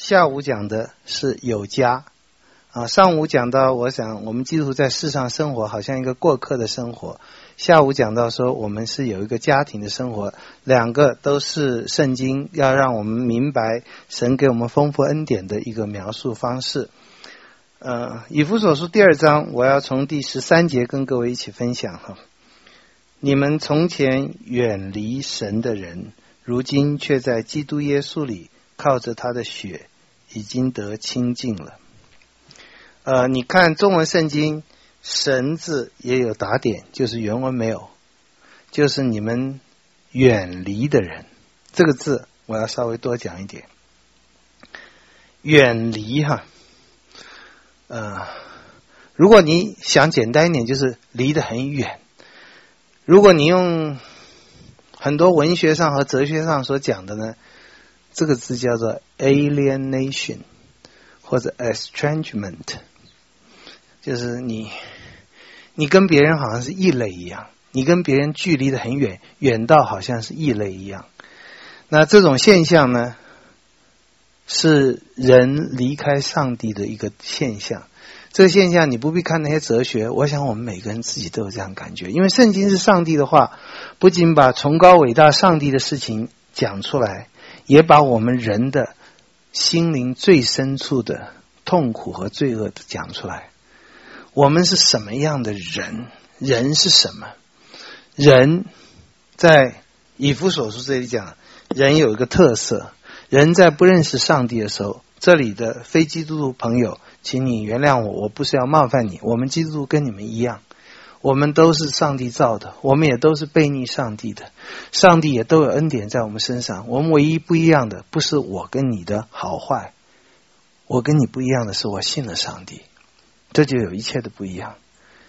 下午讲的是有家上午讲到我想我们基督徒在世上生活好像一个过客的生活，下午讲到说我们是有一个家庭的生活，两个都是圣经要让我们明白神给我们丰富恩典的一个描述方式。以弗所书第2章，我要从第13节跟各位一起分享哈。你们从前远离神的人，如今却在基督耶稣里靠着他的血已经得清净了。你看中文圣经神字也有打点，就是原文没有，就是你们远离的人，这个字我要稍微多讲一点。远离如果你想简单一点，就是离得很远。如果你用很多文学上和哲学上所讲的呢，这个字叫做 alienation 或者 estrangement， 就是你跟别人好像是异类一样，你跟别人距离得很远，远到好像是异类一样。那这种现象呢，是人离开上帝的一个现象。这个现象你不必看那些哲学，我想我们每个人自己都有这样感觉，因为圣经是上帝的话，不仅把崇高伟大上帝的事情讲出来，也把我们人的心灵最深处的痛苦和罪恶讲出来。我们是什么样的人？人是什么？人在以弗所书这里讲，人有一个特色，人在不认识上帝的时候，这里的非基督徒朋友请你原谅我，我不是要冒犯你，我们基督徒跟你们一样，我们都是上帝造的，我们也都是悖逆上帝的，上帝也都有恩典在我们身上。我们唯一不一样的不是我跟你的好坏，我跟你不一样的是我信了上帝，这就有一切的不一样。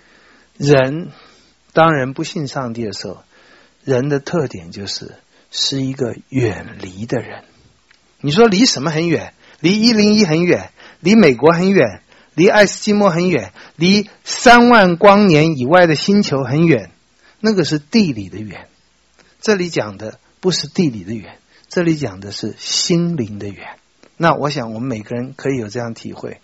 当人不信上帝的时候，人的特点是一个远离的人。你说离什么很远？离101很远，离美国很远，离爱斯基摩很远，离3万光年以外的星球很远，那个是地理的远。这里讲的不是地理的远，这里讲的是心灵的远。那我想我们每个人可以有这样体会。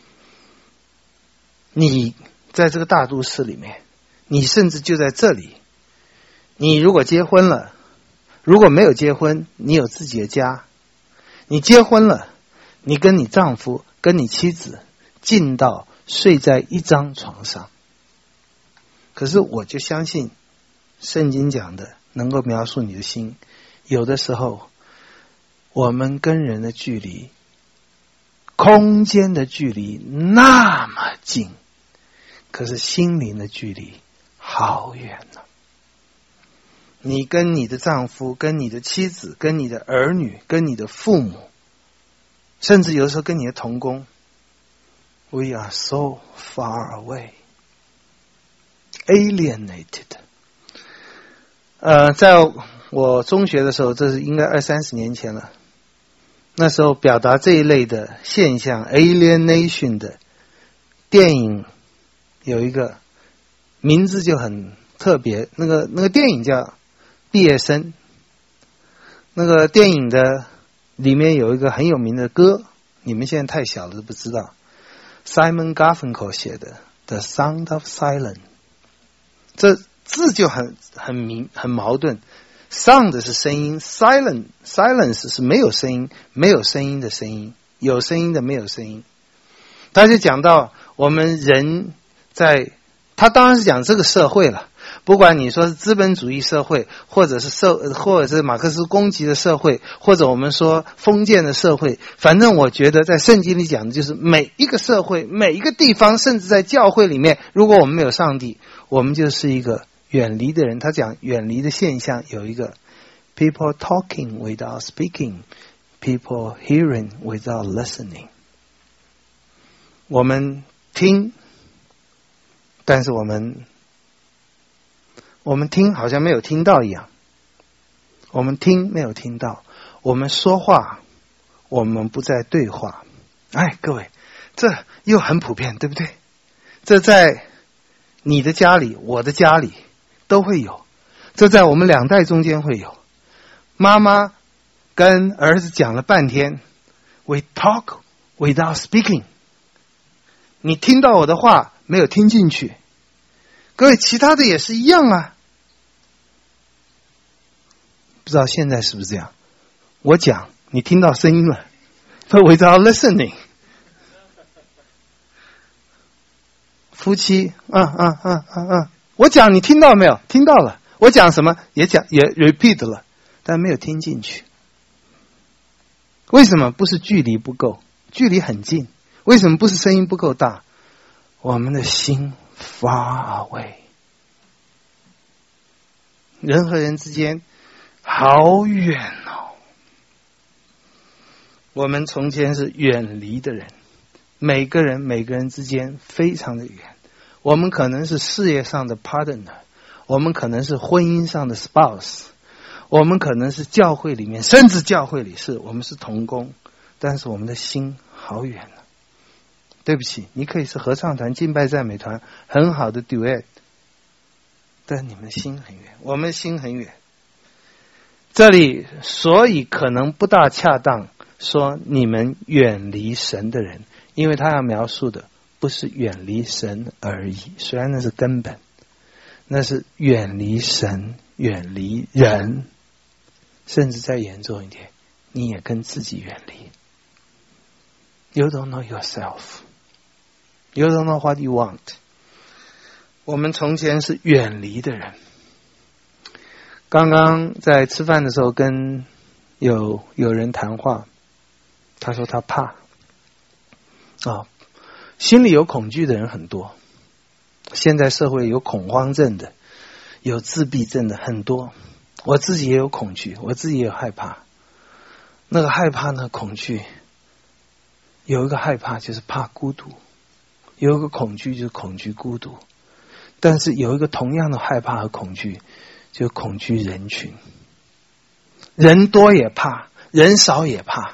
你在这个大都市里面，你甚至就在这里，你如果结婚了，如果没有结婚，你有自己的家，你结婚了，你跟你丈夫跟你妻子近到睡在一张床上。可是我就相信圣经讲的能够描述你的心，有的时候我们跟人的距离，空间的距离那么近，可是心灵的距离好远呢。你跟你的丈夫，跟你的妻子，跟你的儿女，跟你的父母，甚至有的时候跟你的同工， We are so far away, alienated。在我中学的时候，这是应该20-30年前了，那时候表达这一类的现象 alienation 的电影有一个名字就很特别，那个电影叫毕业生。那个电影的里面有一个很有名的歌，你们现在太小了都不知道， Simon Garfunkel 写的 The Sound of Silence。 这字就很矛盾， Sound 是声音， Silence 是没有声音，没有声音的声音，有声音的没有声音。他就讲到我们人他当然是讲这个社会了，不管你说是资本主义社会，或者是马克思攻击的社会，或者我们说封建的社会，反正我觉得在圣经里讲的就是每一个社会，每一个地方，甚至在教会里面，如果我们没有上帝，我们就是一个远离的人。他讲远离的现象有一个 people talking without speaking, people hearing without listening。 我们听，但是我们听好像没有听到一样，我们听没有听到，我们说话我们不再对话。各位，这又很普遍，对不对？这在你的家里，我的家里都会有，这在我们2代中间会有。妈妈跟儿子讲了半天， We talk without speaking。你听到我的话，没有听进去。各位，其他的也是一样啊。不知道现在是不是这样？我讲，你听到声音了 ，but without listening。夫妻，我讲你听到没有？听到了。我讲什么也 repeat 了，但没有听进去。为什么？不是距离不够，距离很近。为什么不是声音不够大？我们的心 far away。人和人之间好远哦。我们从前是远离的人，每个人之间非常的远。我们可能是事业上的 partner， 我们可能是婚姻上的 spouse， 我们可能是教会里面，甚至教会里我们是同工，但是我们的心好远了。对不起，你可以是合唱团、敬拜赞美团很好的 duet， 但你们心很远，我们心很远。这里所以可能不大恰当说你们远离神的人，因为他要描述的不是远离神而已，虽然那是根本，那是远离神，远离人，甚至再严重一点，你也跟自己远离。You don't know yourself. You don't know what you want. 我们从前是远离的人。刚刚在吃饭的时候跟有人谈话，他说他怕心里有恐惧的人很多。现在社会有恐慌症的，有自闭症的很多。我自己也有恐惧，我自己也有害怕。那个害怕呢，恐惧有一个害怕就是怕孤独，有一个恐惧就是恐惧孤独，但是有一个同样的害怕和恐惧，就恐惧人群。人多也怕，人少也怕。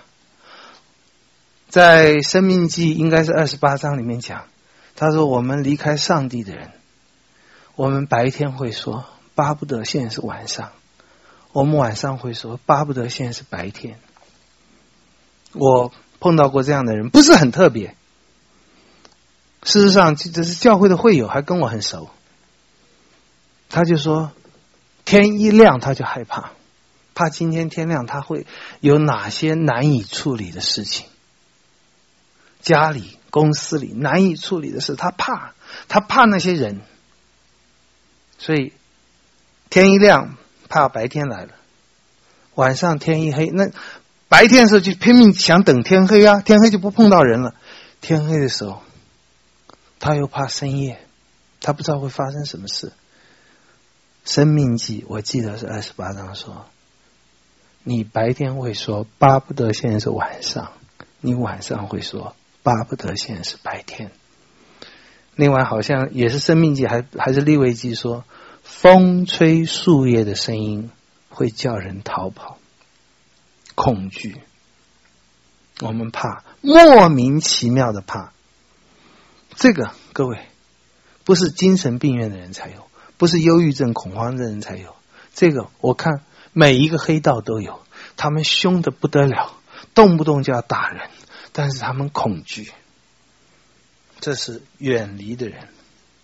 在申命记应该是28章里面讲，他说我们离开上帝的人，我们白天会说巴不得现在是晚上，我们晚上会说巴不得现在是白天。我碰到过这样的人，不是很特别。事实上这是教会的会友，还跟我很熟。他就说天一亮他就害怕，怕今天天亮他会有哪些难以处理的事情，家里公司里难以处理的事，他怕那些人，所以天一亮怕白天来了，晚上天一黑，那白天的时候就拼命想等天黑啊，天黑就不碰到人了，天黑的时候他又怕深夜，他不知道会发生什么事。申命记我记得是28章说，你白天会说巴不得现在是晚上，你晚上会说巴不得现在是白天。另外好像也是申命记还是利未记说，风吹树叶的声音会叫人逃跑，恐惧。我们怕，莫名其妙的怕。这个各位不是精神病院的人才有，不是忧郁症恐慌症的人才有，这个我看每一个黑道都有，他们凶得不得了，动不动就要打人，但是他们恐惧。这是远离的人。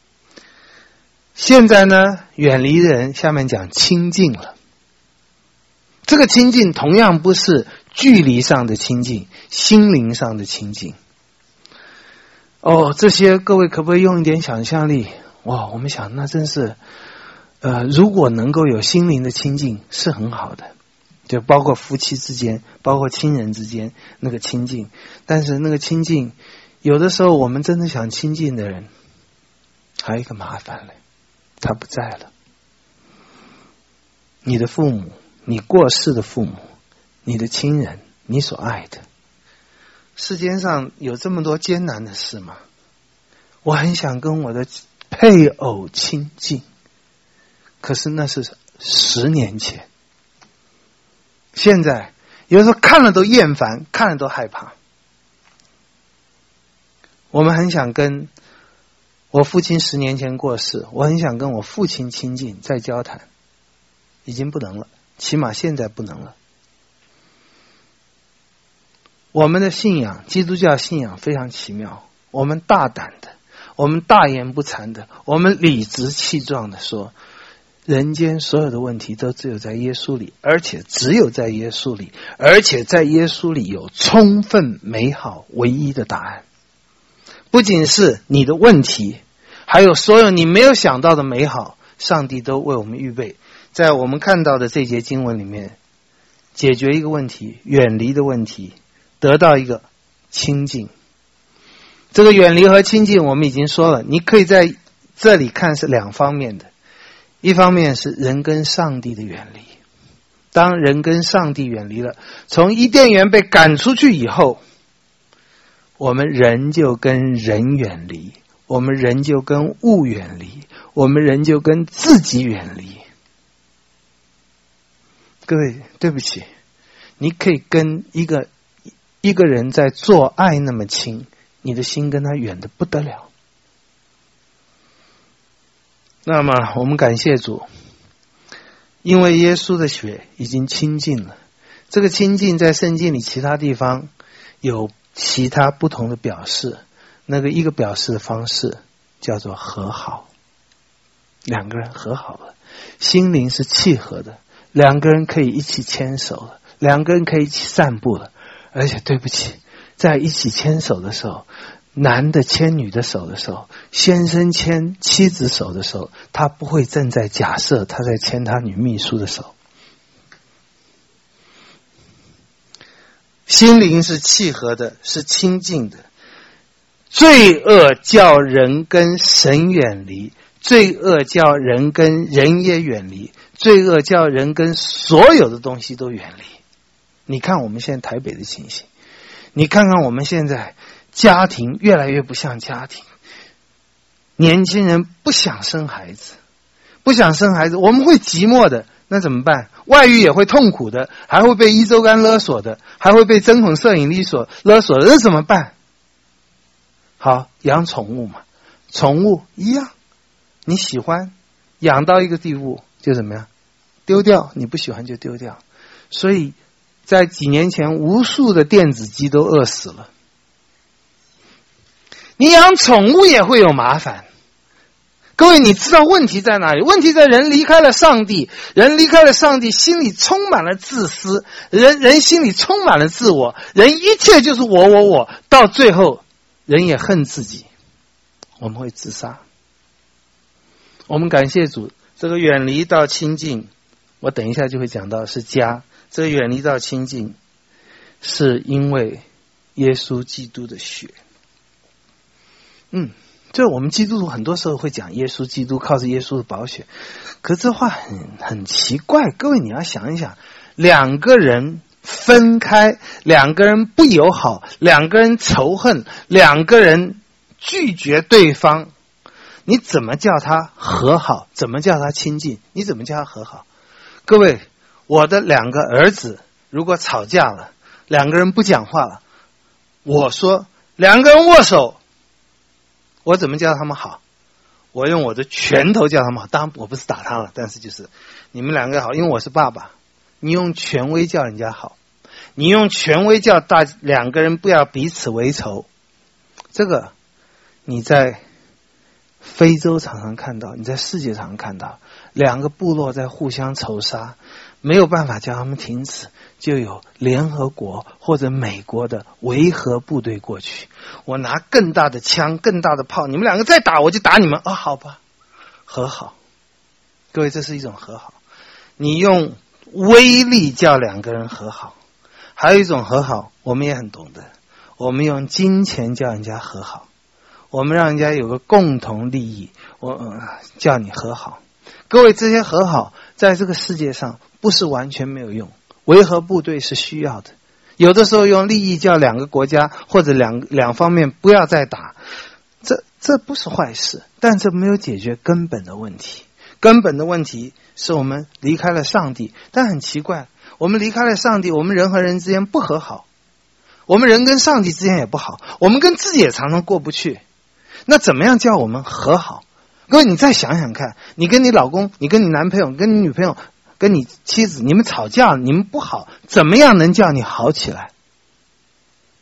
现在呢，远离的人下面讲亲近了。这个亲近同样不是距离上的亲近，心灵上的亲近。这些各位可不可以用一点想象力？哇，我们想那真是如果能够有心灵的亲近是很好的，就包括夫妻之间，包括亲人之间那个亲近。但是那个亲近有的时候我们真的想亲近的人还有一个麻烦了，他不在了。你的父母，你过世的父母，你的亲人，你所爱的。世间上有这么多艰难的事吗？我很想跟我的配偶亲近，可是那是10年前。现在有的时候看了都厌烦，看了都害怕。我们很想跟我父亲10年前过世，我很想跟我父亲亲近，再交谈，已经不能了，起码现在不能了。 我们的信仰，基督教信仰非常奇妙，我们大胆的，我们大言不惭的，我们理直气壮的说，人间所有的问题都只有在耶稣里，而且只有在耶稣里，而且在耶稣里有充分美好唯一的答案。不仅是你的问题，还有所有你没有想到的美好，上帝都为我们预备。在我们看到的这节经文里面，解决一个问题，远离的问题，得到一个亲近。这个远离和亲近我们已经说了，你可以在这里看是两方面的。一方面是人跟上帝的远离，当人跟上帝远离了，从伊甸园被赶出去以后，我们人就跟人远离，我们人就跟物远离，我们人就跟自己远离。各位，对不起，你可以跟一个人在做爱那么亲，你的心跟他远得不得了。那么我们感谢主，因为耶稣的血已经亲近了。这个亲近在圣经里其他地方有其他不同的表示，那个一个表示的方式叫做和好，两个人和好了，心灵是契合的，两个人可以一起牵手了，两个人可以一起散步了。而且对不起，在一起牵手的时候，男的牵女的手的时候，先生牵妻子手的时候，他不会正在假设他在牵他女秘书的手。心灵是契合的，是亲近的。罪恶叫人跟神远离，罪恶叫人跟人也远离，罪恶叫人跟所有的东西都远离。你看我们现在台北的情形，你看看我们现在家庭越来越不像家庭，年轻人不想生孩子，不想生孩子，我们会寂寞的，那怎么办？外遇也会痛苦的，还会被一周刊勒索的，还会被针孔摄影力勒索的，那怎么办？好，养宠物嘛，宠物一样，你喜欢养到一个地步就怎么样？丢掉，你不喜欢就丢掉。所以在几年前，无数的电子鸡都饿死了。你养宠物也会有麻烦。各位，你知道问题在哪里？问题在人离开了上帝，人离开了上帝，心里充满了自私，人心里充满了自我，人一切就是我，到最后人也恨自己，我们会自杀。我们感谢主，这个远离到亲近，我等一下就会讲到是家，这个远离到亲近是因为耶稣基督的血。这我们基督徒很多时候会讲耶稣基督，靠着耶稣的宝血，可这话很奇怪。各位你要想一想，两个人分开，两个人不友好，两个人仇恨，两个人拒绝对方，你怎么叫他和好？怎么叫他亲近？你怎么叫他和好？各位，我的两个儿子如果吵架了，两个人不讲话了，我说两个人握手，我怎么叫他们好？我用我的拳头叫他们好。当然我不是打他了，但是就是你们两个好，因为我是爸爸。你用权威叫人家好，你用权威叫两个人不要彼此为仇。这个你在非洲常常看到，你在世界常常看到，两个部落在互相仇杀，没有办法叫他们停止，就有联合国或者美国的维和部队过去，我拿更大的枪更大的炮，你们两个再打我就打你们。好吧，和好。各位，这是一种和好。你用威力叫两个人和好。还有一种和好我们也很懂得，我们用金钱叫人家和好，我们让人家有个共同利益，叫你和好。各位，这些和好在这个世界上不是完全没有用，维和部队是需要的，有的时候用利益叫两个国家或者两方面不要再打，这不是坏事，但这没有解决根本的问题。根本的问题是我们离开了上帝，但很奇怪，我们离开了上帝，我们人和人之间不和好，我们人跟上帝之间也不好，我们跟自己也常常过不去。那怎么样叫我们和好？各位，你再想想看，你跟你老公，你跟你男朋友，跟你女朋友，跟你妻子，你们吵架，你们不好，怎么样能叫你好起来？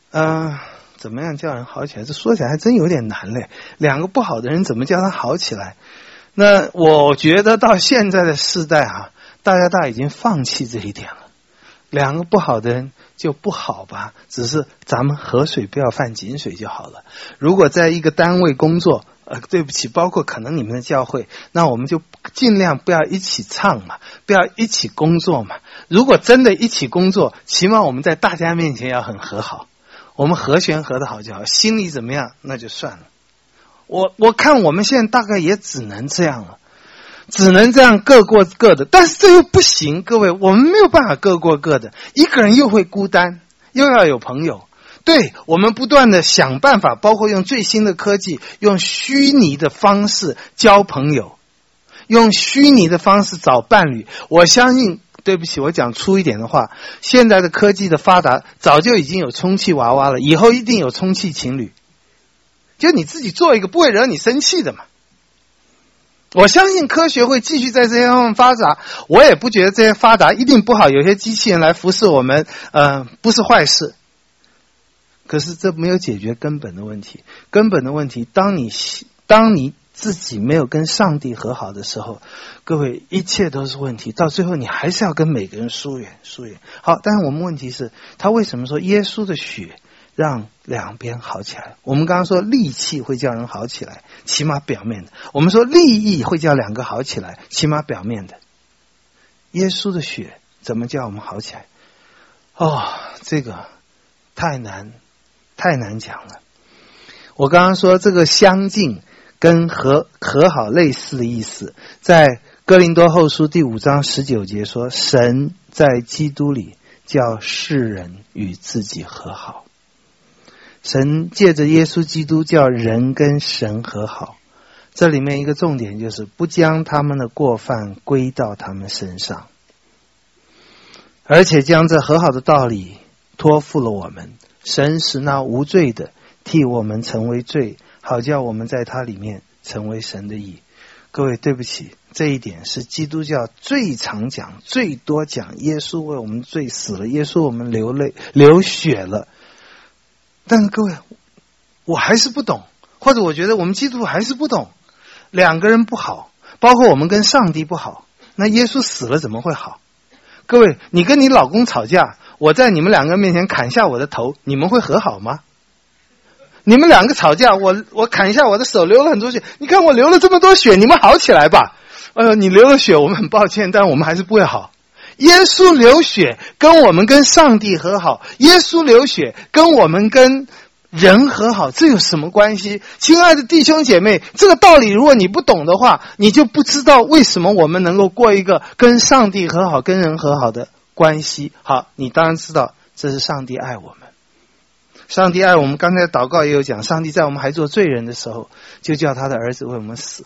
怎么样叫人好起来？这说起来还真有点难嘞。两个不好的人怎么叫他好起来？那我觉得到现在的世代啊，大家已经放弃这一点了。两个不好的人就不好吧，只是咱们河水不要犯井水就好了。如果在一个单位工作，对不起，包括可能你们的教会，那我们就尽量不要一起唱嘛，不要一起工作嘛。如果真的一起工作，起码我们在大家面前要很和好，我们和弦合得好就好，心里怎么样那就算了。我看我们现在大概也只能这样了，只能这样各过各的，但是这又不行，各位，我们没有办法各过各的，一个人又会孤单，又要有朋友。对，我们不断的想办法，包括用最新的科技，用虚拟的方式交朋友，用虚拟的方式找伴侣。我相信，对不起，我讲粗一点的话，现在的科技的发达，早就已经有充气娃娃了，以后一定有充气情侣。就你自己做一个，不会惹你生气的嘛。我相信科学会继续在这些方面发达，我也不觉得这些发达一定不好，有些机器人来服侍我们，不是坏事。可是这没有解决根本的问题。根本的问题，当你自己没有跟上帝和好的时候，各位，一切都是问题，到最后你还是要跟每个人疏远。好，但是我们问题是，他为什么说耶稣的血让两边好起来？我们刚刚说戾气会叫人好起来，起码表面的。我们说利益会叫两个好起来，起码表面的。耶稣的血怎么叫我们好起来？这个太难讲了。我刚刚说这个相近跟和好类似的意思，在哥林多后书第5章19节说，神在基督里叫世人与自己和好。神借着耶稣基督叫人跟神和好，这里面一个重点就是不将他们的过犯归到他们身上，而且将这和好的道理托付了我们。神使那无罪的替我们成为罪，好叫我们在他里面成为神的义。各位，对不起，这一点是基督教最常讲、最多讲，耶稣为我们罪死了，耶稣我们流泪流血了。但是各位，我还是不懂，或者我觉得我们基督徒还是不懂，两个人不好，包括我们跟上帝不好，那耶稣死了怎么会好？各位，你跟你老公吵架，我在你们两个面前砍下我的头，你们会和好吗？你们两个吵架，我砍下我的手，流了很多血，你看我流了这么多血，你们好起来吧。你流了血，我们很抱歉，但我们还是不会好。耶稣流血跟我们跟上帝和好，耶稣流血跟我们跟人和好，这有什么关系？亲爱的弟兄姐妹，这个道理如果你不懂的话，你就不知道为什么我们能够过一个跟上帝和好跟人和好的关系。好，你当然知道这是上帝爱我们，上帝爱我们。刚才祷告也有讲，上帝在我们还做罪人的时候就叫他的儿子为我们死。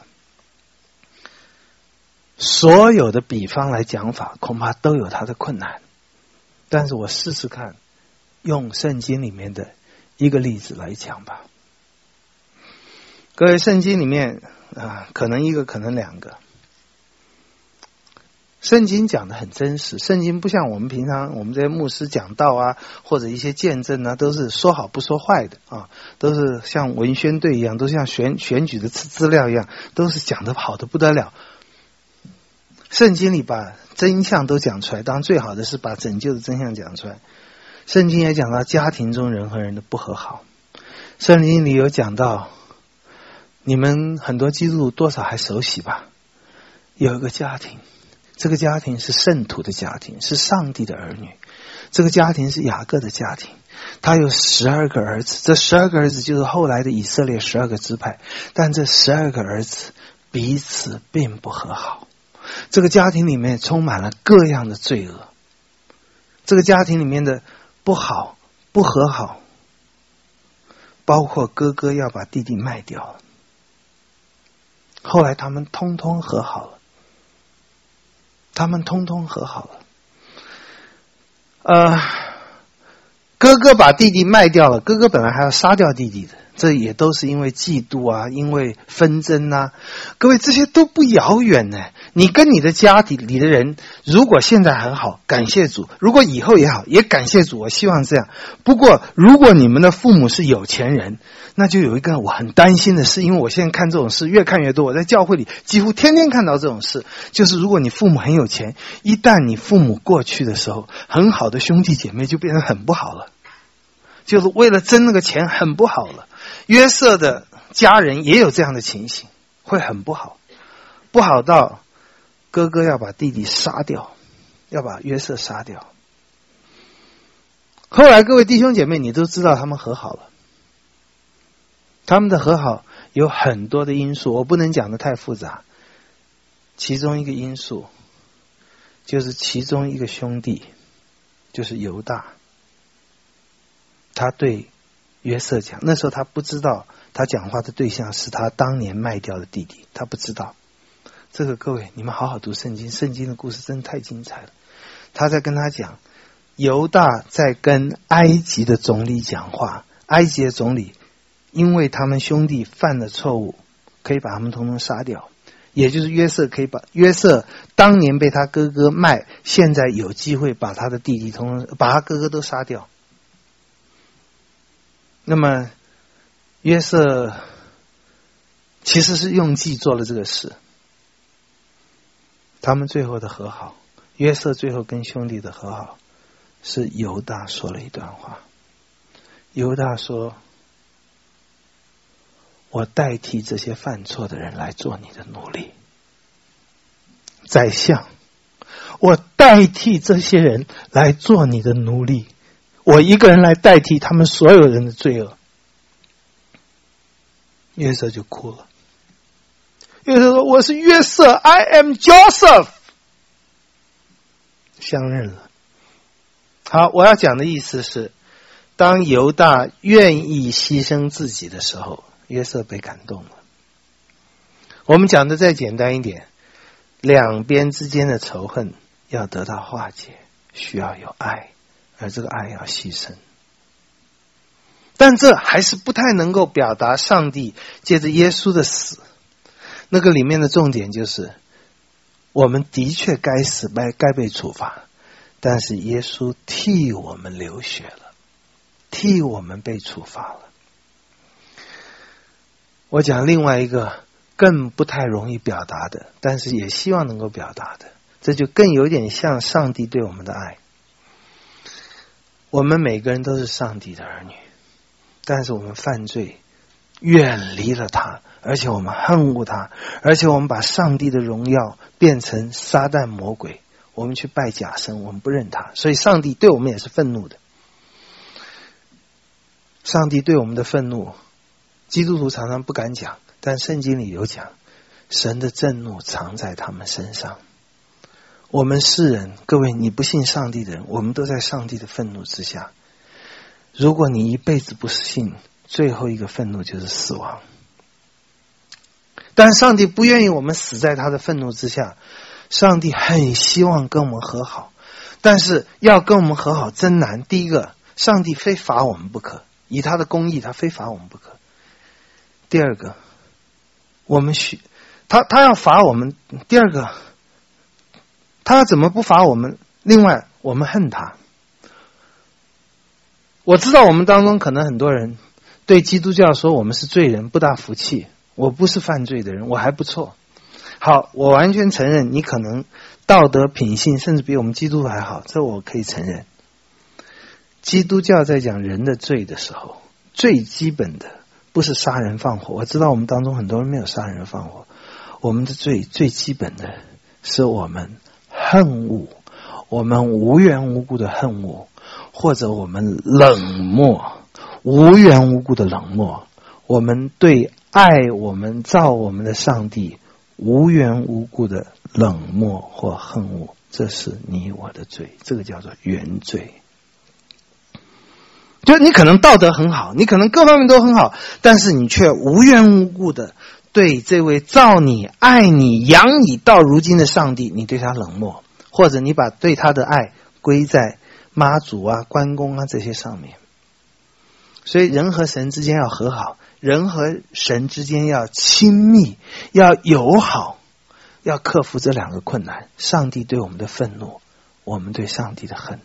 所有的比方来讲法恐怕都有它的困难，但是我试试看用圣经里面的一个例子来讲吧。各位，圣经里面可能一个可能两个，圣经讲的很真实。圣经不像我们平常我们这些牧师讲道啊，或者一些见证啊，都是说好不说坏的啊，都是像文宣队一样，都像选举的资料一样，都是讲的好的不得了。圣经里把真相都讲出来，当然最好的是把拯救的真相讲出来。圣经也讲到家庭中人和人的不和好，圣经里有讲到，你们很多基督徒多少还熟悉吧，有一个家庭，这个家庭是圣徒的家庭，是上帝的儿女，这个家庭是雅各的家庭，他有12个儿子，这12个儿子就是后来的以色列12个支派，但这12个儿子彼此并不和好，这个家庭里面充满了各样的罪恶，这个家庭里面的不好不和好，包括哥哥要把弟弟卖掉了，后来他们通通和好了，哥哥把弟弟卖掉了，哥哥本来还要杀掉弟弟的， 这也都是因为嫉妒啊，因为纷争啊。各位，这些都不遥远呢。你跟你的家里的人，如果现在很好，感谢主；如果以后也好，也感谢主。我希望这样。不过，如果你们的父母是有钱人，那就有一个我很担心的事，因为我现在看这种事越看越多，我在教会里几乎天天看到这种事，就是如果你父母很有钱，一旦你父母过去的时候，很好的兄弟姐妹就变成很不好了，就是为了争那个钱很不好了。约瑟的家人也有这样的情形，会很不好，不好到哥哥要把弟弟杀掉，要把约瑟杀掉。后来各位弟兄姐妹，你都知道他们和好了。他们的和好有很多的因素，我不能讲得太复杂。其中一个因素就是其中一个兄弟，就是犹大，他对约瑟讲，那时候他不知道他讲话的对象是他当年卖掉的弟弟，他不知道。这个各位，你们好好读圣经，圣经的故事真的太精彩了。他在跟他讲，犹大在跟埃及的总理讲话，埃及的总理因为他们兄弟犯了错误，可以把他们统统杀掉，也就是约瑟可以把约瑟当年被他哥哥卖，现在有机会把他的弟弟统统把他哥哥都杀掉。那么约瑟其实是用计做了这个事。他们最后的和好，约瑟最后跟兄弟的和好，是犹大说了一段话。犹大说，我代替这些犯错的人来做你的奴隶。宰相，我代替这些人来做你的奴隶，我一个人来代替他们所有人的罪恶。约瑟就哭了。约瑟说，我是约瑟 I am Joseph， 相认了。好，我要讲的意思是，当犹大愿意牺牲自己的时候，约瑟被感动了。我们讲的再简单一点，两边之间的仇恨要得到化解，需要有爱，而这个爱要牺牲。但这还是不太能够表达上帝借着耶稣的死。那个里面的重点就是，我们的确该死，该被处罚，但是耶稣替我们流血了，替我们被处罚了。我讲另外一个更不太容易表达的，但是也希望能够表达的，这就更有点像上帝对我们的爱。我们每个人都是上帝的儿女，但是我们犯罪，远离了他，而且我们恨恶他，而且我们把上帝的荣耀变成撒旦魔鬼，我们去拜假神，我们不认他，所以上帝对我们也是愤怒的。上帝对我们的愤怒，基督徒常常不敢讲，但圣经里有讲，神的震怒藏在他们身上。我们世人，各位，你不信上帝的人，我们都在上帝的愤怒之下。如果你一辈子不信，最后一个愤怒就是死亡。但上帝不愿意我们死在他的愤怒之下，上帝很希望跟我们和好，但是要跟我们和好真难。第一个，上帝非罚我们不可，以他的公义，他非罚我们不可。第二个，我们他要罚我们。第二个，他怎么不罚我们？另外，我们恨他。我知道我们当中可能很多人对基督教说我们是罪人，不大服气。我不是犯罪的人，我还不错。好，我完全承认你可能道德品性甚至比我们基督徒还好，这我可以承认。基督教在讲人的罪的时候，最基本的不是杀人放火。我知道我们当中很多人没有杀人放火，我们的罪最基本的是我们恨恶，我们无缘无故的恨恶，或者我们冷漠，无缘无故的冷漠，我们对爱我们造我们的上帝无缘无故的冷漠或恨恶，这是你我的罪，这个叫做原罪。就你可能道德很好，你可能各方面都很好，但是你却无缘无故的对这位造你、爱你、养你到如今的上帝，你对他冷漠，或者你把对他的爱归在妈祖啊、关公啊这些上面。 所以人和神之间要和好，人和神之间要亲密，要友好，要克服这两个困难。上帝对我们的愤怒，我们对上帝的恨。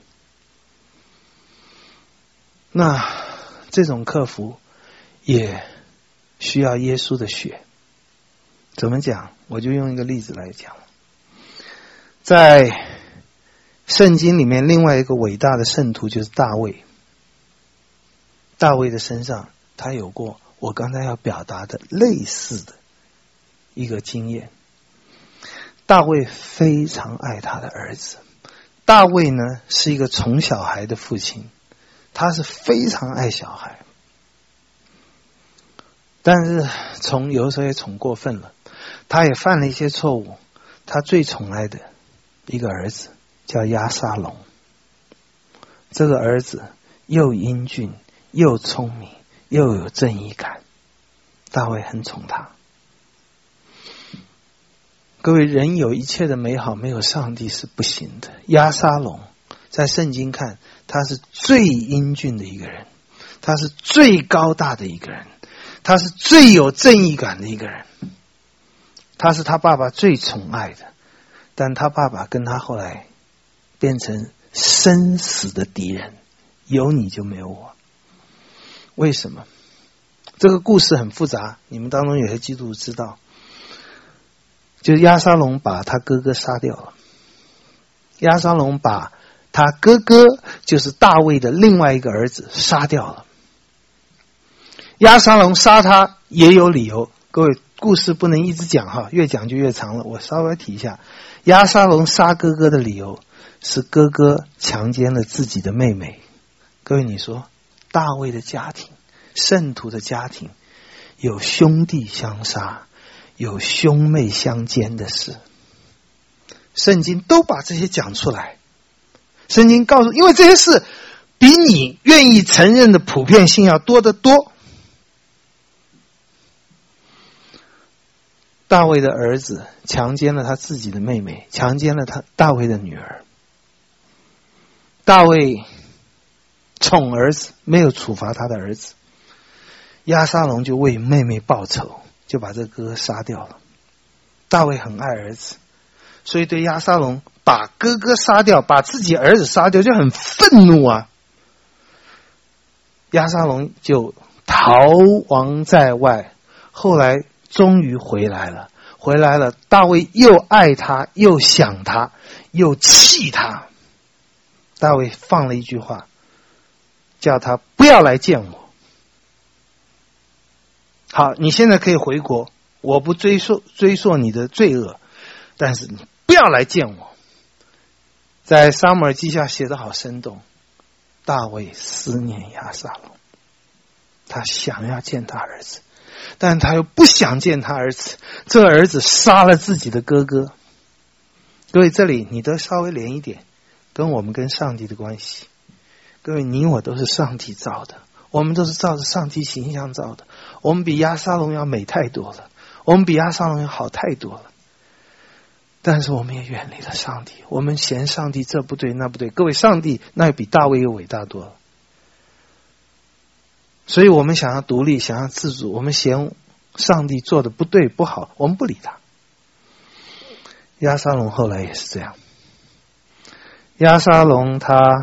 那这种克服也需要耶稣的血。怎么讲？我就用一个例子来讲。在圣经里面，另外一个伟大的圣徒就是大卫。大卫的身上，他有过我刚才要表达的类似的一个经验。大卫非常爱他的儿子。大卫呢，是一个宠小孩的父亲，他是非常爱小孩，但是有的时候也宠过分了，他也犯了一些错误。他最宠爱的一个儿子叫押沙龙，这个儿子又英俊又聪明又有正义感，大卫很宠他。各位，人有一切的美好，没有上帝是不行的。押沙龙在圣经看，他是最英俊的一个人，他是最高大的一个人，他是最有正义感的一个人，他是他爸爸最宠爱的。但他爸爸跟他后来变成生死的敌人，有你就没有我。为什么？这个故事很复杂，你们当中有些基督徒知道。就是押沙龙把他哥哥杀掉了，押沙龙把他哥哥就是大卫的另外一个儿子杀掉了。押沙龙杀他也有理由，各位故事不能一直讲哈，越讲就越长了，我稍微提一下。押沙龙杀哥哥的理由是哥哥强奸了自己的妹妹。各位你说，大卫的家庭，圣徒的家庭，有兄弟相杀，有兄妹相奸的事，圣经都把这些讲出来。圣经告诉，因为这些事比你愿意承认的普遍性要多得多。大卫的儿子强奸了他自己的妹妹，强奸了大卫的女儿。大卫宠儿子，没有处罚他的儿子。押沙龙就为妹妹报仇，就把这个哥哥杀掉了。大卫很爱儿子，所以对押沙龙把哥哥杀掉，把自己儿子杀掉就很愤怒啊。押沙龙就逃亡在外，后来终于回来了。大卫又爱他，又想他，又气他。大卫放了一句话，叫他不要来见我。好，你现在可以回国，我不追溯你的罪恶，但是你不要来见我。在撒母耳记下写得好生动，大卫思念押沙龙，他想要见他儿子，但他又不想见他儿子，这儿子杀了自己的哥哥。各位，这里你都稍微连一点，跟我们跟上帝的关系。各位，你我都是上帝造的，我们都是照着上帝形象造的，我们比押沙龙要美太多了，我们比押沙龙要好太多了。但是我们也远离了上帝，我们嫌上帝这不对那不对。各位，上帝那也比大卫又伟大多了。所以我们想要独立，想要自主，我们嫌上帝做的不对不好，我们不理他。押沙龙后来也是这样。押沙龙他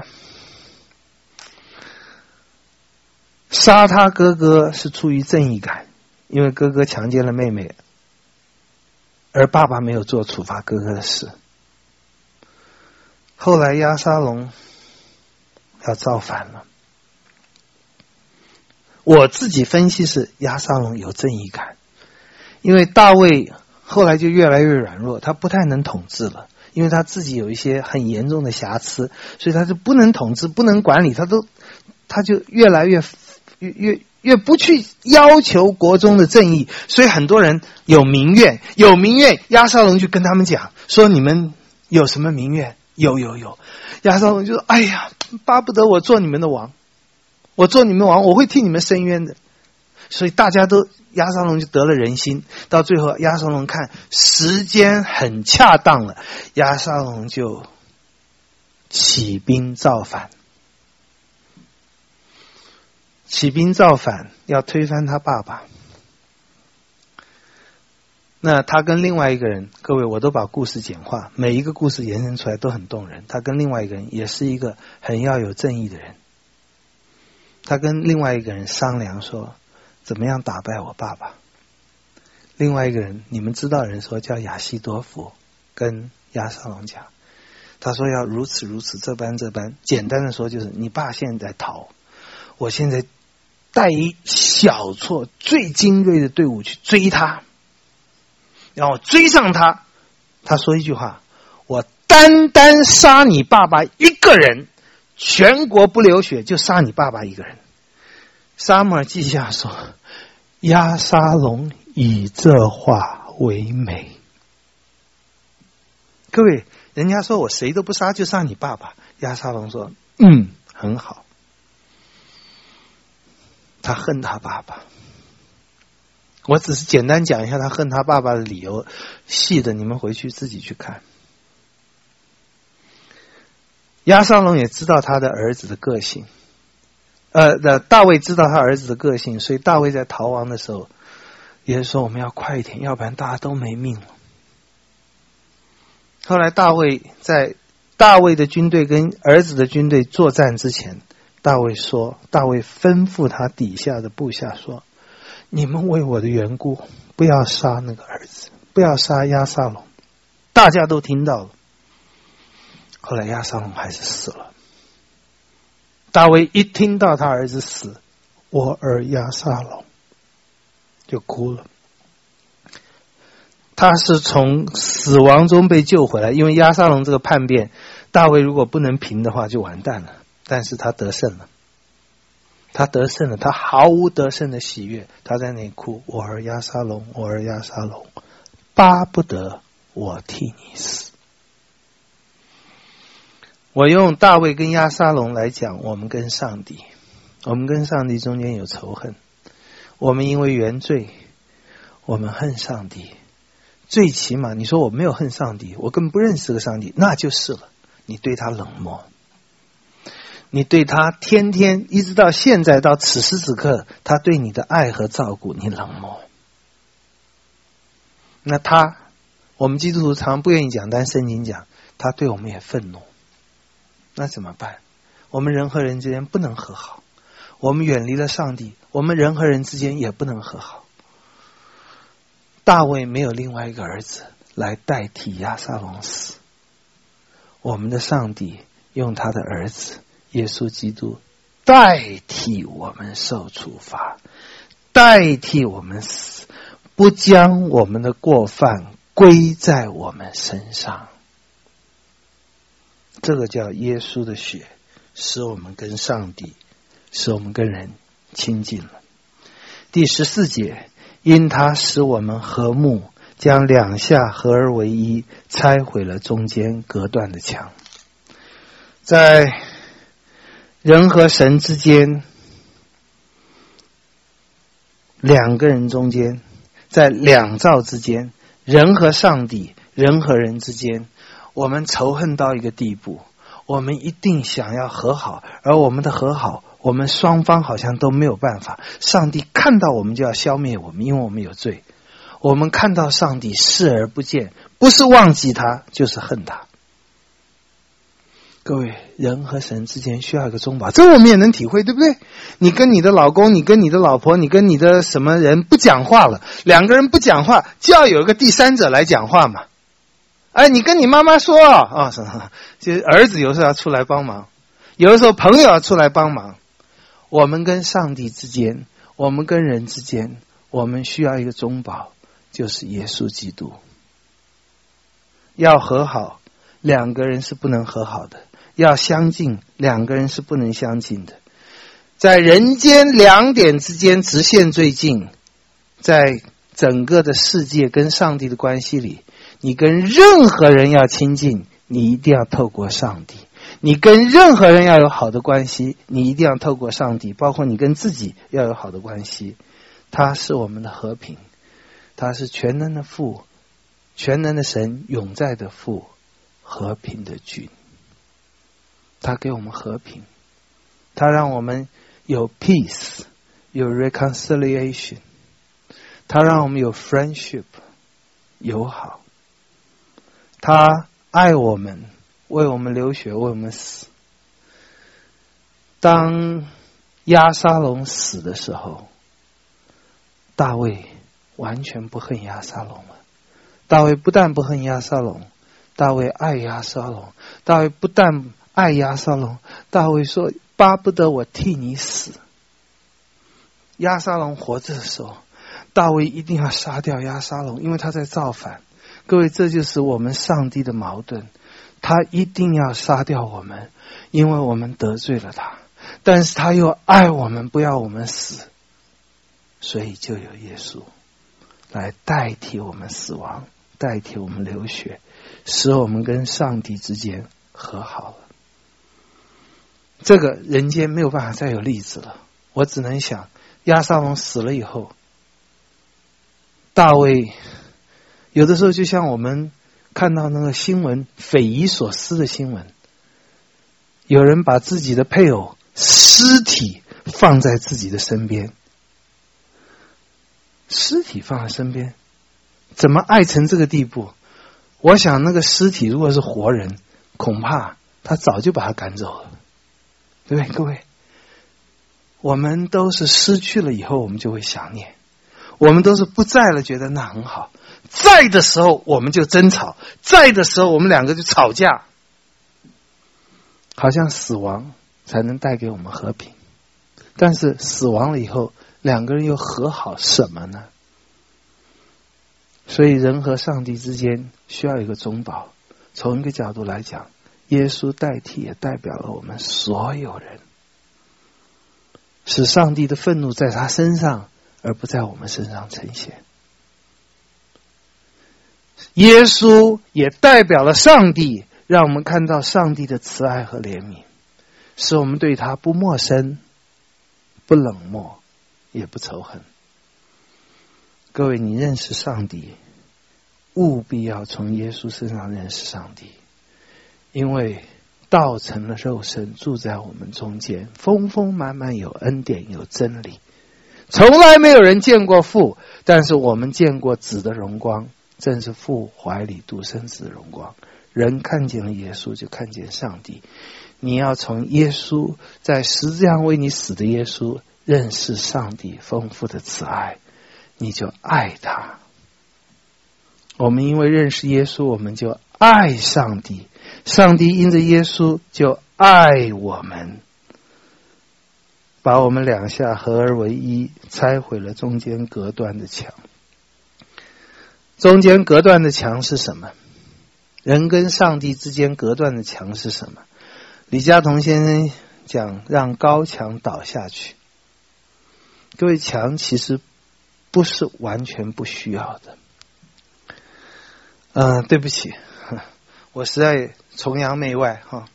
杀他哥哥是出于正义感，因为哥哥强奸了妹妹，而爸爸没有做处罚哥哥的事。后来押沙龙要造反了，我自己分析是押沙龙有正义感，因为大卫后来就越来越软弱，他不太能统治了，因为他自己有一些很严重的瑕疵，所以他就不能统治，不能管理，他就越来越不去要求国中的正义，所以很多人有民怨，押沙龙就跟他们讲说，你们有什么民怨？有。押沙龙就说，哎呀，巴不得我做你们的王，我做你们王，我会替你们伸冤的。所以大家都，押沙龙就得了人心。到最后押沙龙看时间很恰当了，押沙龙就起兵造反。 起兵造反，要推翻他爸爸。那他跟另外一个人，各位我都把故事简化，每一个故事延伸出来都很动人。他跟另外一个人也是一个很要有正义的人，他跟另外一个人商量说怎么样打败我爸爸。另外一个人，你们知道人说叫亚希多弗，跟押沙龙讲，他说要如此如此，这般这般。简单的说就是你爸现在逃，我现在带一小撮最精锐的队伍去追他，然后追上他。他说一句话，我单单杀你爸爸一个人，全国不流血，就杀你爸爸一个人。撒母耳记下说，押沙龙以这话为美。各位，人家说我谁都不杀，就杀你爸爸。押沙龙说很好。他恨他爸爸，我只是简单讲一下他恨他爸爸的理由，细的你们回去自己去看。押沙龙也知道他的儿子的个性，大卫知道他儿子的个性，所以大卫在逃亡的时候也是说我们要快一点，要不然大家都没命了。后来大卫在大卫的军队跟儿子的军队作战之前，大卫吩咐他底下的部下说，你们为我的缘故不要杀那个儿子，不要杀押沙龙。大家都听到了。后来押沙龙还是死了。大卫一听到他儿子死，我儿押沙龙就哭了。他是从死亡中被救回来，因为押沙龙这个叛变，大卫如果不能平的话就完蛋了。但是他得胜了，他毫无得胜的喜悦，他在那里哭，我儿押沙龙，我儿押沙龙，巴不得我替你死。我用大卫跟押沙龙来讲，我们跟上帝中间有仇恨，我们因为原罪，我们恨上帝。最起码你说我没有恨上帝，我根本不认识这个上帝，那就是了。你对他冷漠，你对他天天一直到现在到此时此刻，他对你的爱和照顾你冷漠。那我们基督徒常不愿意讲，但圣经讲他对我们也愤怒。那怎么办？我们人和人之间不能和好，我们远离了上帝，我们人和人之间也不能和好。大卫没有另外一个儿子来代替押沙龙死，我们的上帝用他的儿子耶稣基督代替我们受处罚，代替我们死，不将我们的过犯归在我们身上。这个叫耶稣的血，使我们跟上帝，使我们跟人亲近了。第14节，因他使我们和睦，将两下合而为一，拆毁了中间隔断的墙。在人和神之间，两个人中间，在两造之间，人和上帝，人和人之间，我们仇恨到一个地步，我们一定想要和好，而我们的和好，我们双方好像都没有办法。上帝看到我们就要消灭我们，因为我们有罪。我们看到上帝视而不见，不是忘记他，就是恨他。各位，人和神之间需要一个中保，这我们也能体会，对不对？你跟你的老公，你跟你的老婆，你跟你的什么人不讲话了，两个人不讲话，就要有一个第三者来讲话嘛。哎，你跟你妈妈说就儿子有时候要出来帮忙，有的时候朋友要出来帮忙。我们跟上帝之间，我们跟人之间，我们需要一个中保，就是耶稣基督。要和好，两个人是不能和好的；要相近，两个人是不能相近的。在人间两点之间直线最近，在整个的世界跟上帝的关系里，你跟任何人要亲近，你一定要透过上帝；你跟任何人要有好的关系，你一定要透过上帝，包括你跟自己要有好的关系。他是我们的和平，他是全能的父，全能的神，永在的父，和平的君。他给我们和平，他让我们有 peace， 有 reconciliation， 他让我们有 friendship， 友好，他爱我们，为我们流血，为我们死。当押沙龙死的时候，大卫完全不恨押沙龙了。大卫不但不恨押沙龙，大卫爱押沙龙。大卫不但爱押沙龙，大卫说巴不得我替你死。押沙龙活着的时候，大卫一定要杀掉押沙龙，因为他在造反。各位，这就是我们上帝的矛盾，他一定要杀掉我们，因为我们得罪了他，但是他又爱我们，不要我们死，所以就有耶稣来代替我们死亡，代替我们流血，使我们跟上帝之间和好了。这个人间没有办法再有例子了。我只能想，押沙龙死了以后，大卫有的时候就像我们看到那个新闻，匪夷所思的新闻，有人把自己的配偶尸体放在自己的身边，尸体放在身边，怎么爱成这个地步？我想那个尸体如果是活人，恐怕他早就把他赶走了，对不对？各位，我们都是失去了以后我们就会想念，我们都是不在了觉得那很好，在的时候我们就争吵，在的时候我们两个就吵架，好像死亡才能带给我们和平。但是死亡了以后，两个人又和好什么呢？所以人和上帝之间需要一个中保。从一个角度来讲，耶稣代替也代表了我们所有人，使上帝的愤怒在他身上而不在我们身上呈现。耶稣也代表了上帝，让我们看到上帝的慈爱和怜悯，使我们对他不陌生，不冷漠，也不仇恨。各位，你认识上帝，务必要从耶稣身上认识上帝，因为道成了肉身，住在我们中间，丰丰满满有恩典，有真理。从来没有人见过父，但是我们见过子的荣光，正是父怀里独生子的荣光。人看见了耶稣，就看见上帝。你要从耶稣，在十字架上为你死的耶稣，认识上帝丰富的慈爱，你就爱他。我们因为认识耶稣，我们就爱上帝，上帝因着耶稣就爱我们，把我们两下合而为一，拆毁了中间隔断的墙。中间隔断的墙是什么？人跟上帝之间隔断的墙是什么？李嘉彤先生讲，让高墙倒下去。各位，墙其实不是完全不需要的。对不起，我实在崇洋媚外哈。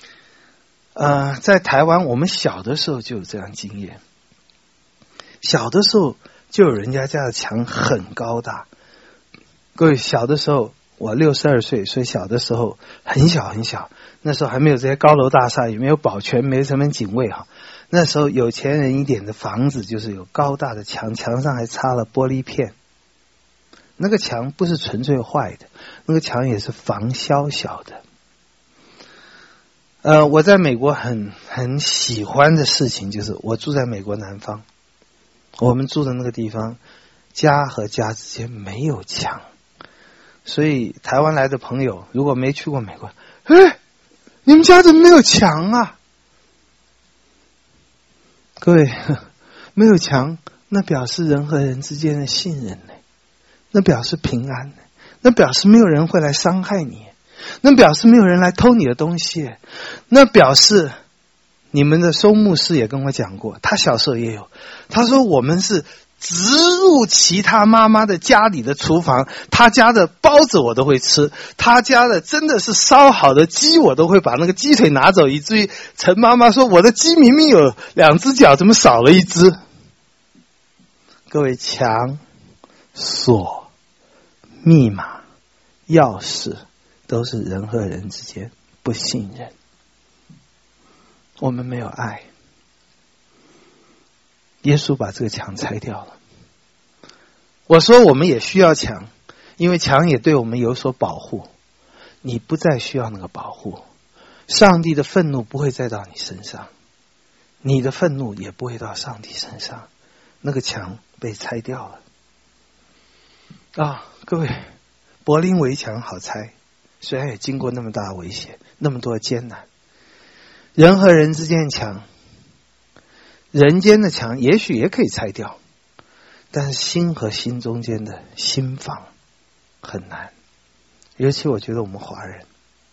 在台湾，我们小的时候就有这样经验。小的时候就有人家的墙很高大。各位，小的时候我62岁，所以小的时候很小很小，那时候还没有这些高楼大厦，也没有保全，没有什么警卫哈。那时候有钱人一点的房子就是有高大的墙，墙上还插了玻璃片。那个墙不是纯粹坏的，那个墙也是防宵小的。我在美国很喜欢的事情就是，我住在美国南方，我们住的那个地方，家和家之间没有墙，所以台湾来的朋友如果没去过美国，你们家怎么没有墙啊？各位，没有墙，那表示人和人之间的信任呢，那表示平安，那表示没有人会来伤害你，那表示没有人来偷你的东西，那表示你们的松牧师也跟我讲过，他小时候也有，他说我们是直入其他妈妈的家里的厨房，他家的包子我都会吃，他家的真的是烧好的鸡我都会把那个鸡腿拿走，以至于陈妈妈说我的鸡明明有2只脚，怎么少了1只？各位，墙、锁、密码、钥匙都是人和人之间不信任，我们没有爱。 耶稣把这个墙拆掉了。我说我们也需要墙，因为墙也对我们有所保护。你不再需要那个保护，上帝的愤怒不会再到你身上，你的愤怒也不会到上帝身上，那个墙被拆掉了。各位，柏林围墙好拆，虽然也经过那么大危险，那么多艰难。人和人之间的墙，人间的墙也许也可以拆掉，但是心和心中间的心房很难。尤其我觉得我们华人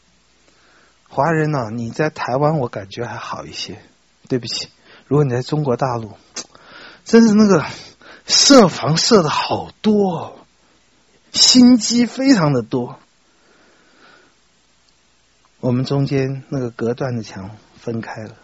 你在台湾我感觉还好一些，对不起，如果你在中国大陆，真是那个设防设的好多，心机非常的多。我们中间那个隔断的墙分开了，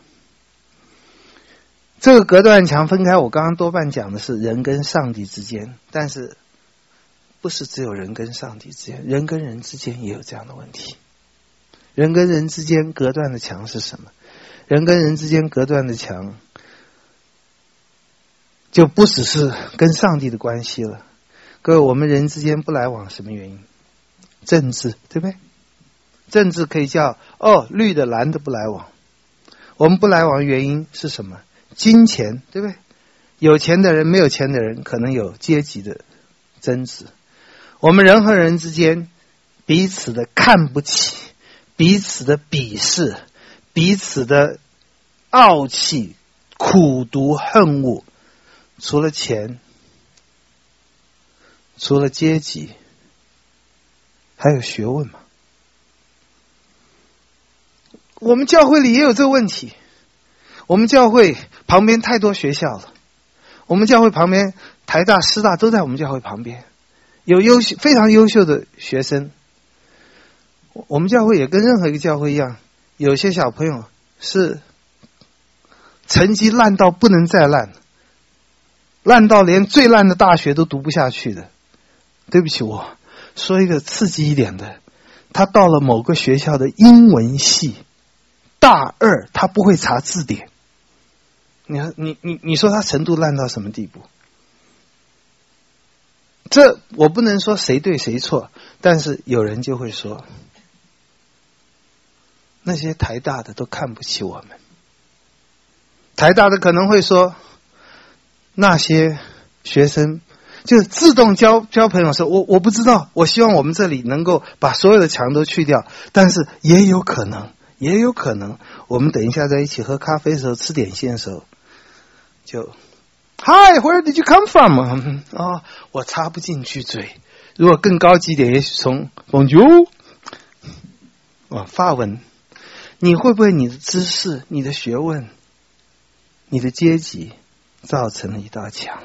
这个隔断墙分开，我刚刚多半讲的是人跟上帝之间，但是不是只有人跟上帝之间，人跟人之间也有这样的问题。人跟人之间隔断的墙是什么？人跟人之间隔断的墙就不只是跟上帝的关系了。各位，我们人之间不来往什么原因？政治，对不对？政治可以叫绿的蓝的不来往。我们不来往原因是什么？金钱，对不对？有钱的人没有钱的人可能有阶级的争执。我们人和人之间彼此的看不起，彼此的鄙视，彼此的傲气、苦毒、恨恶，除了钱，除了阶级，还有学问嘛？我们教会里也有这个问题。我们教会旁边太多学校了，我们教会旁边台大、师大都在我们教会旁边，有非常优秀的学生。我们教会也跟任何一个教会一样，有些小朋友是成绩烂到不能再烂，烂到连最烂的大学都读不下去的。对不起，我说一个刺激一点的，他到了某个学校的英文系大二，他不会查字典。你说他程度烂到什么地步？这我不能说谁对谁错，但是有人就会说，那些台大的都看不起我们。台大的可能会说，那些学生就自动交朋友说，我不知道，我希望我们这里能够把所有的墙都去掉，但是也有可能，我们等一下在一起喝咖啡的时候，吃点心的时候，就 Hi, where did you come from? 我插不进去嘴。如果更高级一点，也许从 Bonjour 法文。你会不会你的知识、你的学问、你的阶级造成了一道墙？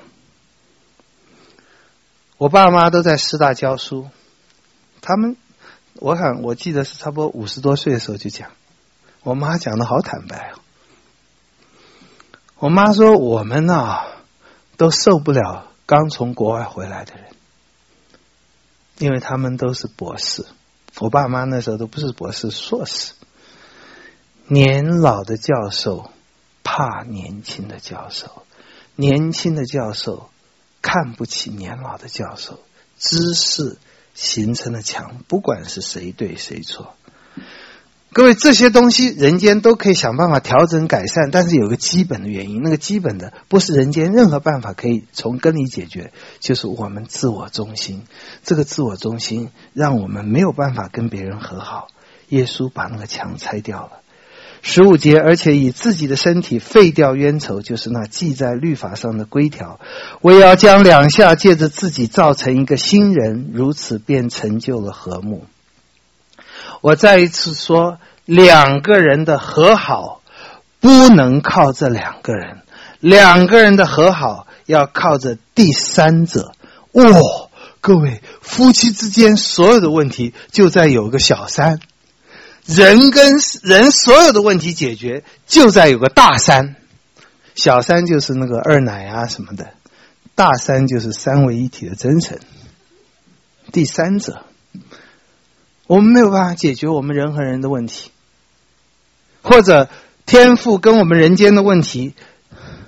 我爸妈都在师大教书，他们我记得是差不多50多岁的时候就讲，我妈讲的好坦白哦。我妈说我们都受不了刚从国外回来的人，因为他们都是博士。我爸妈那时候都不是博士，硕士。年老的教授怕年轻的教授，年轻的教授看不起年老的教授，知识形成了墙，不管是谁对谁错。各位，这些东西人间都可以想办法调整改善，但是有个基本的原因，那个基本的不是人间任何办法可以从根里解决，就是我们自我中心。这个自我中心让我们没有办法跟别人和好。耶稣把那个墙拆掉了。15节，而且以自己的身体废掉冤仇，就是那记在律法上的规条，为要将两下借着自己造成一个新人，如此便成就了和睦。我再一次说，两个人的和好不能靠这两个人，两个人的和好要靠着第三者。各位，夫妻之间所有的问题就在有个小三，人跟人所有的问题解决就在有个大三，小三就是那个二奶啊什么的，大三就是三位一体的真神，第三者。我们没有办法解决我们人和人的问题，或者天父跟我们人间的问题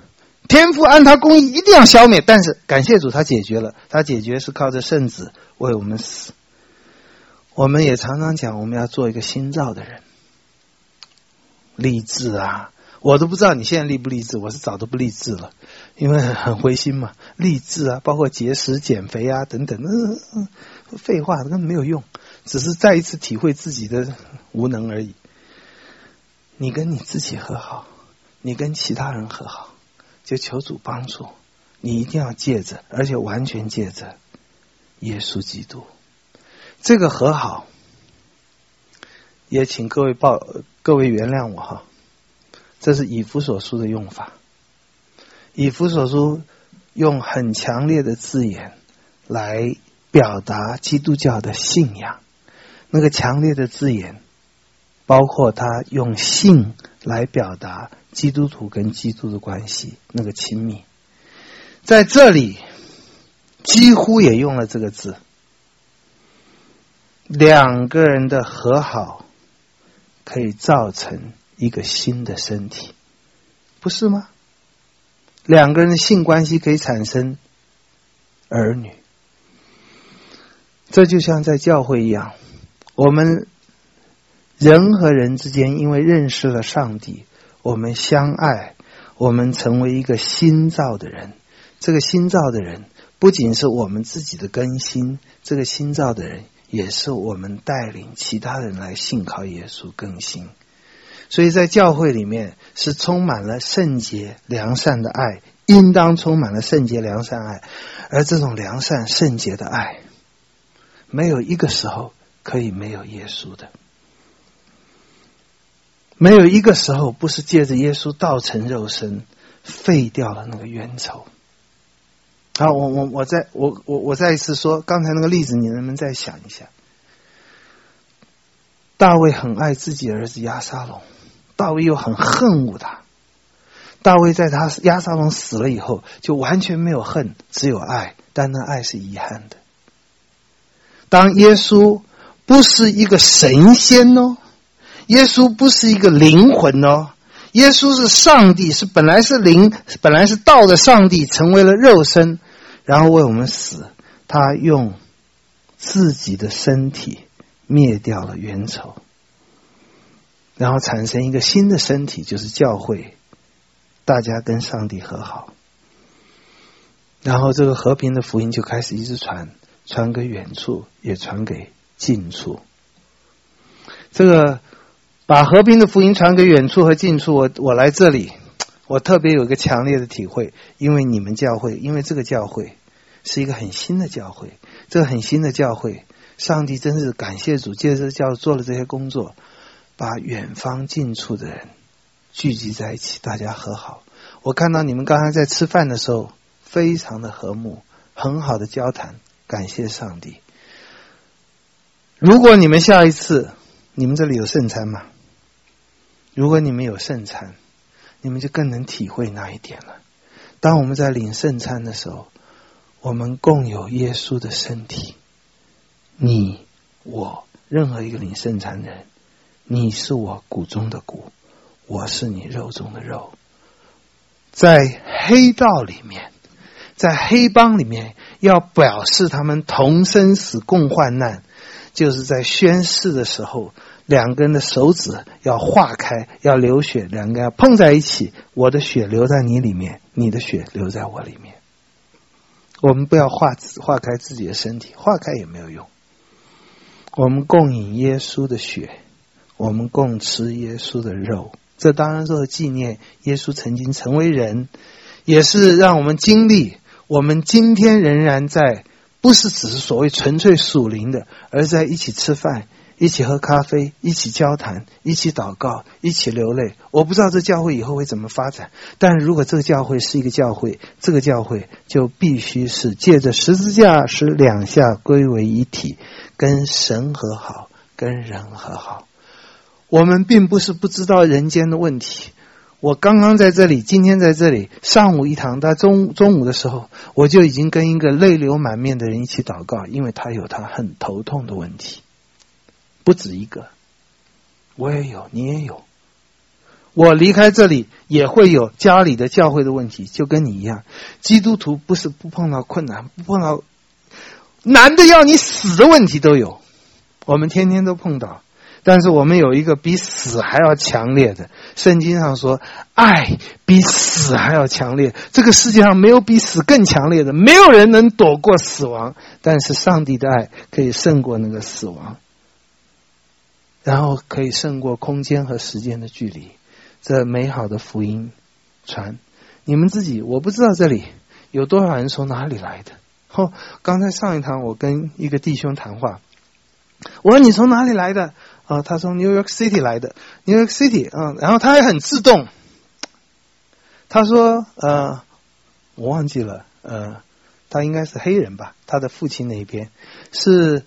天父按他公义一定要消灭，但是感谢主他解决了，他解决是靠着圣子为我们死。我们也常常讲我们要做一个新造的人，励志啊，我都不知道你现在励不励志，我是早都不励志了，因为很灰心嘛。励志啊，包括节食减肥啊等等，废话根本没有用，只是再一次体会自己的无能而已。你跟你自己和好，你跟其他人和好，就求主帮助你，一定要借着，而且完全借着耶稣基督这个和好。也请各位原谅我哈，这是以弗所书的用法。以弗所书用很强烈的字眼来表达基督教的信仰，那个强烈的字眼包括他用信来表达基督徒跟基督的关系，那个亲密。在这里几乎也用了这个字，两个人的和好可以造成一个新的身体，不是吗？两个人的性关系可以产生儿女，这就像在教会一样，我们人和人之间因为认识了上帝，我们相爱，我们成为一个新造的人。这个新造的人不仅是我们自己的更新，这个新造的人也是我们带领其他人来信靠耶稣更新。所以在教会里面是充满了圣洁良善的爱，应当充满了圣洁良善爱，而这种良善圣洁的爱没有一个时候可以没有耶稣的，没有一个时候不是借着耶稣道成肉身废掉了那个冤仇。好，我再一次说刚才那个例子，你能不能再想一下？大卫很爱自己儿子押沙龙，大卫又很恨恶他。大卫在他押沙龙死了以后就完全没有恨，只有爱，但那爱是遗憾的。当耶稣不是一个神仙哦，耶稣不是一个灵魂哦，耶稣是上帝，是本来是灵，本来是道的上帝，成为了肉身，然后为我们死，他用自己的身体灭掉了冤仇，然后产生一个新的身体，就是教会，大家跟上帝和好，然后这个和平的福音就开始一直传给远处，也传给近处。这个把和平的福音传给远处和近处，我来这里，我特别有一个强烈的体会，因为你们教会，因为这个教会是一个很新的教会，这个很新的教会，上帝真是感谢主，借着教做了这些工作，把远方近处的人聚集在一起，大家和好。我看到你们刚才在吃饭的时候非常的和睦，很好的交谈，感谢上帝。如果你们下一次，你们这里有圣餐吗？如果你们有圣餐，你们就更能体会那一点了。当我们在领圣餐的时候，我们共有耶稣的身体，你我任何一个领圣餐的人，你是我骨中的骨，我是你肉中的肉。在黑道里面，在黑帮里面，要表示他们同生死共患难，就是在宣誓的时候，两个人的手指要化开，要流血，两个人要碰在一起，我的血流在你里面，你的血流在我里面。我们不要化开自己的身体，化开也没有用。我们共饮耶稣的血，我们共吃耶稣的肉，这当然是纪念耶稣曾经成为人，也是让我们经历我们今天仍然在，不是只是所谓纯粹属灵的，而在一起吃饭，一起喝咖啡，一起交谈，一起祷告，一起流泪。我不知道这教会以后会怎么发展，但如果这个教会是一个教会，这个教会就必须是借着十字架使两下归为一体，跟神和好，跟人和好。我们并不是不知道人间的问题，我刚刚在这里，今天在这里，上午一堂，到中午的时候，我就已经跟一个泪流满面的人一起祷告，因为他有他很头痛的问题，不止一个，我也有，你也有。 我离开这里也会有家里的教会的问题，就跟你一样。基督徒不是不碰到困难，不碰到难的要你死的问题都有，我们天天都碰到。但是我们有一个比死还要强烈的，圣经上说爱比死还要强烈，这个世界上没有比死更强烈的，没有人能躲过死亡，但是上帝的爱可以胜过那个死亡，然后可以胜过空间和时间的距离。这美好的福音传，你们自己，我不知道这里有多少人从哪里来的。刚才上一堂我跟一个弟兄谈话，我说你从哪里来的？他从 New York City 来的 New York City， 然后他还很自动，他说我忘记了，他应该是黑人吧，他的父亲那边是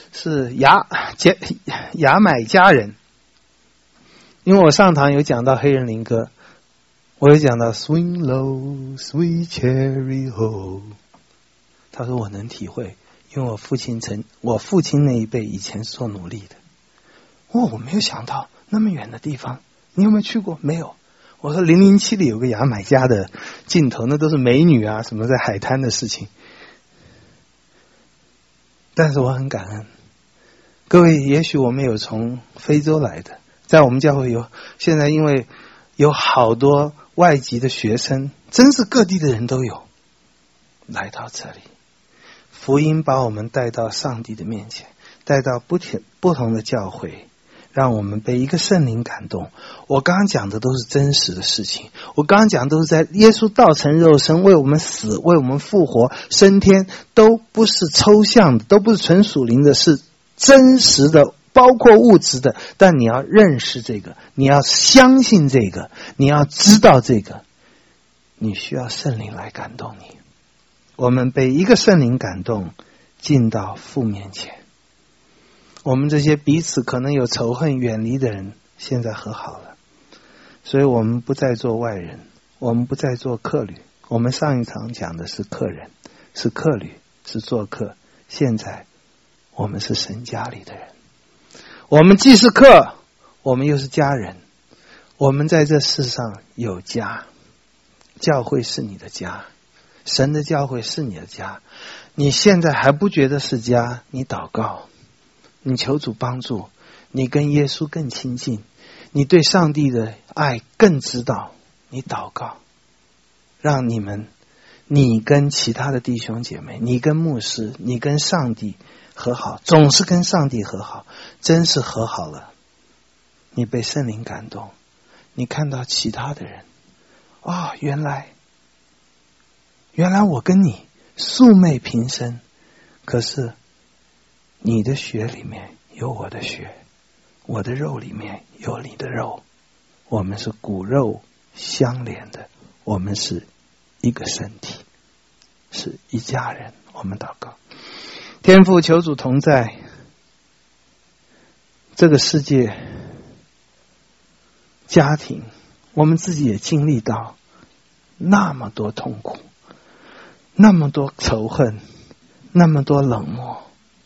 牙买加人。因为我上堂有讲到黑人灵歌，我有讲到 Swing low sweet cherry ho， 他说我能体会，因为我父亲那一辈以前是做奴隶的。我没有想到那么远的地方，你有没有去过？没有。我说007里有个牙买加的镜头，那都是美女啊什么在海滩的事情。但是我很感恩各位，也许我们有从非洲来的，在我们教会现在因为有好多外籍的学生，真是各地的人都有来到这里，福音把我们带到上帝的面前，带到不同的教会，让我们被一个圣灵感动。我刚刚讲的都是真实的事情，我刚刚讲都是在耶稣道成肉身，为我们死，为我们复活升天，都不是抽象的，都不是纯属灵的，是真实的，包括物质的。但你要认识这个，你要相信这个，你要知道这个，你需要圣灵来感动你。我们被一个圣灵感动，进到父面前。我们这些彼此可能有仇恨远离的人，现在和好了。所以我们不再做外人，我们不再做客旅。我们上一场讲的是客人，是客旅，是做客。现在我们是神家里的人，我们既是客，我们又是家人。我们在这世上有家，教会是你的家，神的教会是你的家。你现在还不觉得是家，你祷告，你求主帮助，你跟耶稣更亲近，你对上帝的爱更知道，你祷告，让你跟其他的弟兄姐妹，你跟牧师，你跟上帝和好，总是跟上帝和好，真是和好了。你被圣灵感动，你看到其他的人，原来我跟你素昧平生，可是你的血里面有我的血，我的肉里面有你的肉，我们是骨肉相连的，我们是一个身体，是一家人。我们祷告，天父，求主同在。这个世界家庭，我们自己也经历到那么多痛苦，那么多仇恨，那么多冷漠。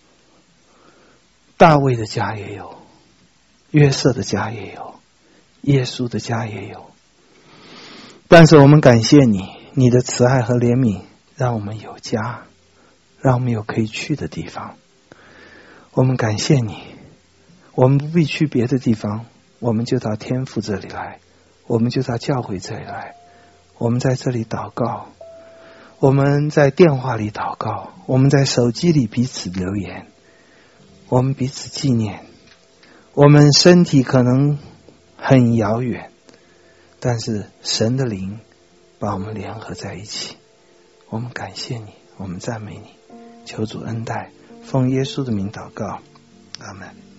大卫的家也有，约瑟的家也有，耶稣的家也有。但是我们感谢你，你的慈爱和怜悯让我们有家，让我们有可以去的地方。我们感谢你，我们不必去别的地方，我们就到天父这里来，我们就到教会这里来，我们在这里祷告，我们在电话里祷告，我们在手机里彼此留言，我们彼此纪念。我们身体可能很遥远，但是神的灵把我们联合在一起。我们感谢你，我们赞美你，求主恩待，奉耶稣的名祷告，阿们。